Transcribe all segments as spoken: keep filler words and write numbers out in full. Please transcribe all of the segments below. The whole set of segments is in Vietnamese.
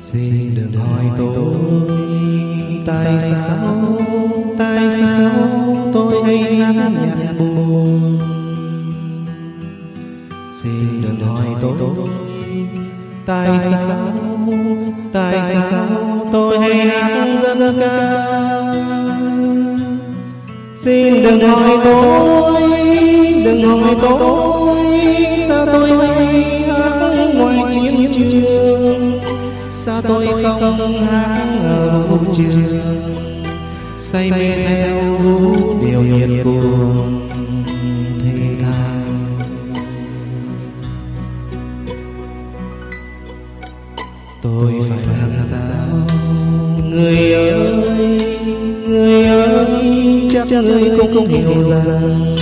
Xin đừng hỏi tôi tại sao, tại sao tôi hay hát nhạc buồn. Xin đừng hỏi tôi tại sao, tại sao tôi hay hát dân ca. Xin đừng hỏi tôi, đừng hỏi tôi sao tôi hay hát ngoài chiến trường, sao tôi không hát ở vũ trường, say mê theo vũ điệu nhiệt cuồng thê thang. Tôi phải làm sao người ơi, người ơi, chắc người cũng không hiểu rằng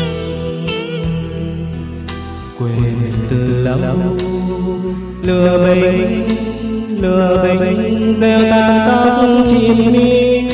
quê mình từ lâu lừa bịp, lừa bịp gieo tan tóc chim miên.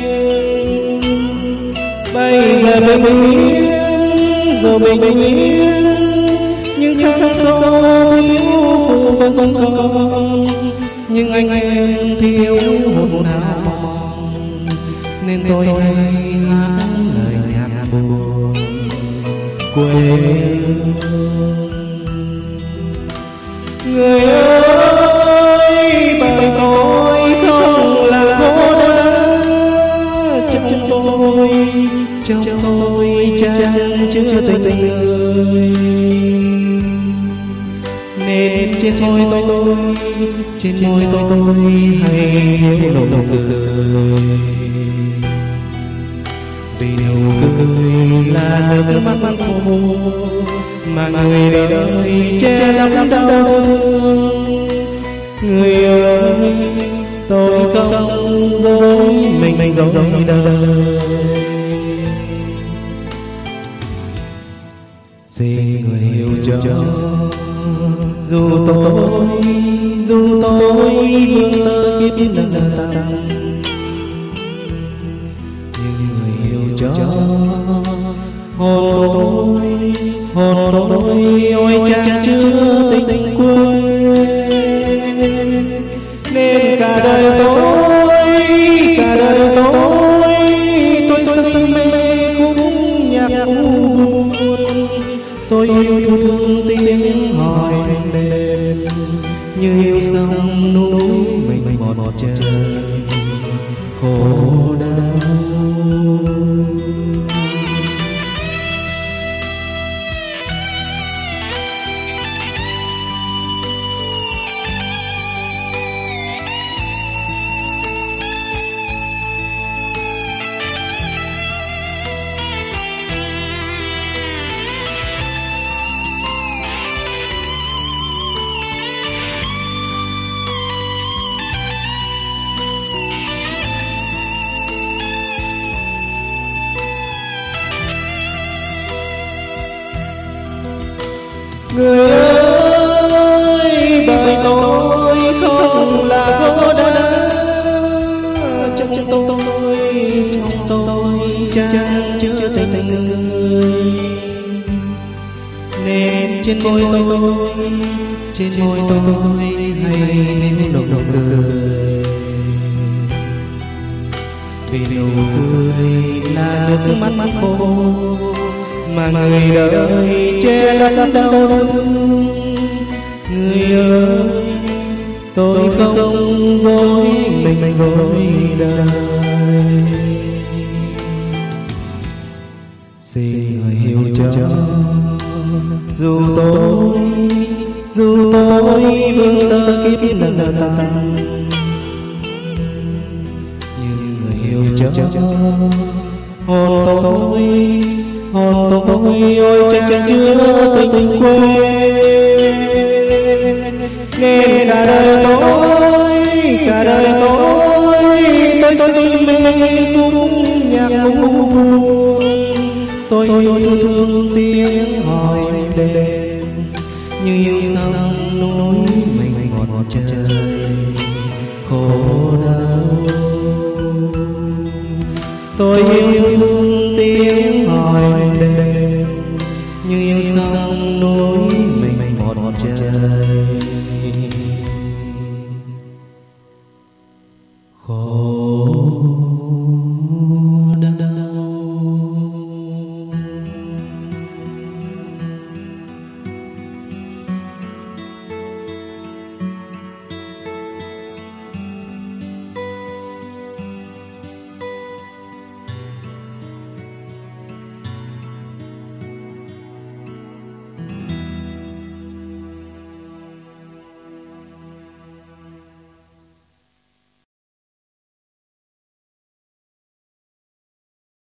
Bây giờ bình yên, giờ bình yên, nhưng khắc sâu thiếu phụ vẫn còn, nhưng anh em thiếu hồn hào mong, nên tôi hay hát lời nhạc buồn quê hương. Người ơi, bởi tôi không là gỗ đá, trong tôi, trong tôi chẳng chứa tình người, nên trên môi tôi, trên môi tôi hay thiếu nụ cười. Vì nụ cười là nước mắt khô mà người đời che lấp đau thương. Người ơi, tôi không dối mình, mình dối đời. Xin người hiểu cho, dù tôi, dù tôi vương tơ kiếp nợ tàn, nhưng người hiểu cho hồn tôi, hồn tôi ôi chan chứa tình tình quê, nên cả đời tôi, cả đời tôi, tôi say mê khúc nhạc buồn. Tôi yêu thương tiếng hỏi đêm, như yêu sông núi mình một trời khổ đau. Người ơi, bởi tôi không là gỗ đá, trong tôi, trong tôi chẳng chứa tình người, nên trên môi tôi, trên môi tôi hay thiếu nụ cười. Vì nụ cười là nước mắt khô mà người đời che lấp đau thương. Người ơi, tôi không dối mình, mình dối đời. Xin người hiểu cho, dù tôi, dù tôi vương tơ kiếp nợ tàn, nhưng người hiểu cho hồn tôi, hồn tôi ôi chan chứa tình quê, nên cả đời tôi, cả đời tôi, tôi say mê khúc nhạc buồn. Tôi yêu thương tiếng hỏi đêm, như yêu sông núi mình một trời khổ đau. Tôi yêu thương tiếng hỏi đêm, như yêu sông núi